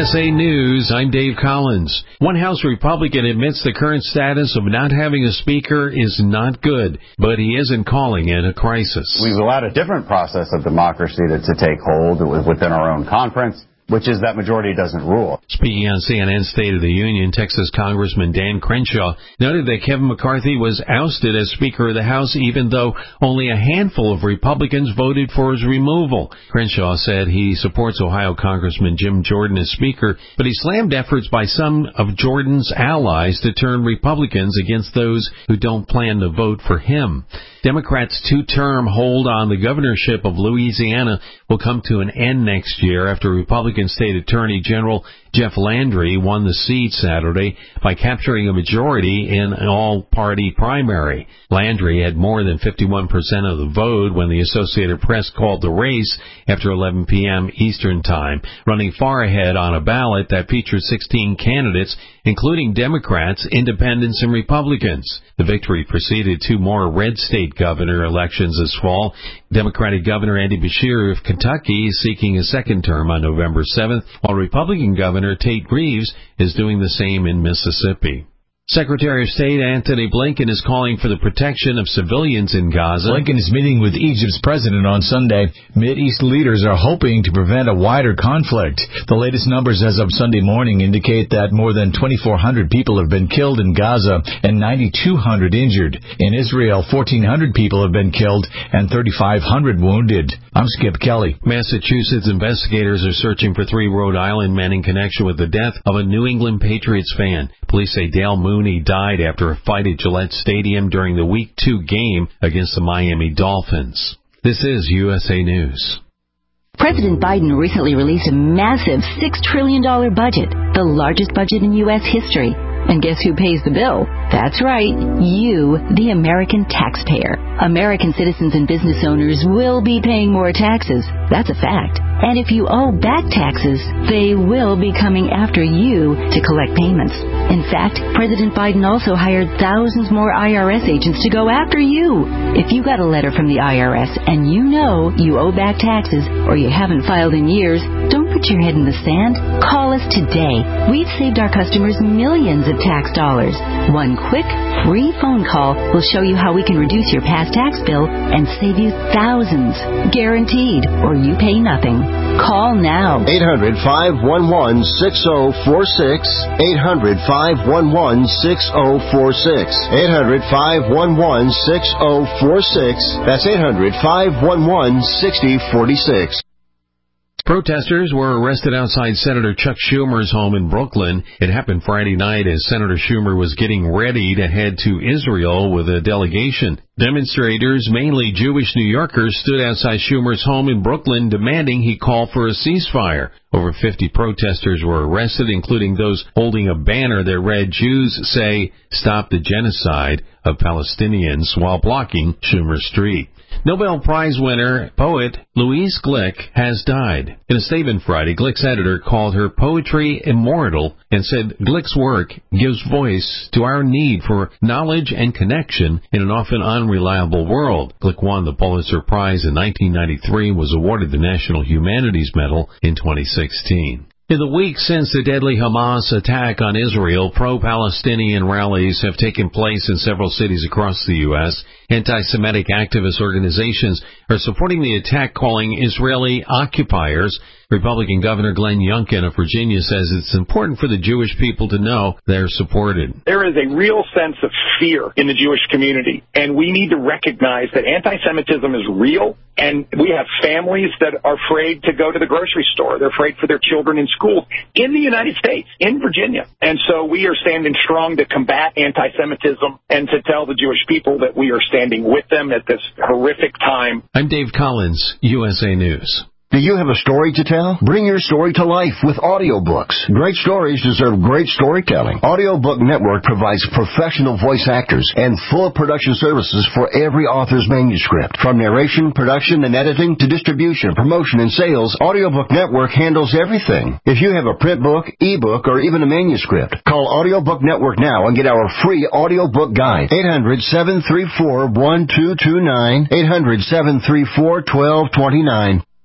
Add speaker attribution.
Speaker 1: USA News, I'm Dave Collins. One House Republican admits the current status of not having a speaker is not good, but he isn't calling it a crisis.
Speaker 2: We've allowed a different process of democracy to take hold within our own conference, which is that majority doesn't rule.
Speaker 1: Speaking on CNN's State of the Union, Texas Congressman Dan Crenshaw noted that Kevin McCarthy was ousted as Speaker of the House even though only a handful of Republicans voted for his removal. Crenshaw said he supports Ohio Congressman Jim Jordan as Speaker, but he slammed efforts by some of Jordan's allies to turn Republicans against those who don't plan to vote for him. Democrats' two-term hold on the governorship of Louisiana will come to an end next year after Republican State Attorney General Jeff Landry won the seat Saturday by capturing a majority in an all-party primary. Landry had more than 51% of the vote when the Associated Press called the race after 11 p.m. Eastern Time, running far ahead on a ballot that featured 16 candidates, including Democrats, Independents, and Republicans. The victory preceded two more red state governor elections this fall. Democratic Governor Andy Beshear of Kentucky is seeking a second term on November 7th, while Republican Governor Tate Reeves is doing the same in Mississippi. Secretary of State Antony Blinken is calling for the protection of civilians in Gaza.
Speaker 3: Blinken is meeting with Egypt's president on Sunday. Mideast leaders are hoping to prevent a wider conflict. The latest numbers as of Sunday morning indicate that more than 2,400 people have been killed in Gaza and 9,200 injured. In Israel, 1,400 people have been killed and 3,500 wounded. I'm Skip Kelly.
Speaker 1: Massachusetts investigators are searching for 3 Rhode Island men in connection with the death of a New England Patriots fan. Police say Dale Mooney died after a fight at Gillette Stadium during the Week 2 game against the Miami Dolphins. This is USA News.
Speaker 4: President Biden recently released a massive $6 trillion budget, the largest budget in U.S. history. And guess who pays the bill? That's right, you, the American taxpayer. American citizens and business owners will be paying more taxes. That's a fact. And if you owe back taxes, they will be coming after you to collect payments. In fact, President Biden also hired thousands more IRS agents to go after you. If you got a letter from the IRS and you know you owe back taxes or you haven't filed in years, don't put your head in the sand. Call us today. We've saved our customers millions of tax dollars. One quick, free phone call will show you how we can reduce your past tax bill and save you thousands. Guaranteed, or you pay nothing. Call now.
Speaker 5: 800-511-6046. 800-511-6046. 800-511-6046. That's 800-511-6046.
Speaker 1: Protesters were arrested outside Senator Chuck Schumer's home in Brooklyn. It happened Friday night as Senator Schumer was getting ready to head to Israel with a delegation. Demonstrators, mainly Jewish New Yorkers, stood outside Schumer's home in Brooklyn demanding he call for a ceasefire. Over 50 protesters were arrested, including those holding a banner that read, "Jews say, stop the genocide of Palestinians," while blocking Schumer Street. Nobel Prize winner, poet Louise Glück has died. In a statement Friday, Glück's editor called her poetry immortal and said Glück's work gives voice to our need for knowledge and connection in an often unreliable world. Glück won the Pulitzer Prize in 1993 and was awarded the National Humanities Medal in 2016. In the week since the deadly Hamas attack on Israel, pro-Palestinian rallies have taken place in several cities across the U.S. Anti-Semitic activist organizations are supporting the attack, calling Israeli occupiers. Republican Governor Glenn Youngkin of Virginia says it's important for the Jewish people to know they're supported.
Speaker 6: There is a real sense of fear in the Jewish community, and we need to recognize that anti-Semitism is real, and we have families that are afraid to go to the grocery store. They're afraid for their children in schools in the United States, in Virginia. And so we are standing strong to combat anti-Semitism and to tell the Jewish people that we are standing with them at this horrific time.
Speaker 1: I'm Dave Collins, USA News.
Speaker 5: Do you have a story to tell? Bring your story to life with audiobooks. Great stories deserve great storytelling. Audiobook Network provides professional voice actors and full production services for every author's manuscript. From narration, production, and editing to distribution, promotion, and sales, Audiobook Network handles everything. If you have a print book, ebook, or even a manuscript, call Audiobook Network now and get our free audiobook guide. 800-734-1229. 800-734-1229.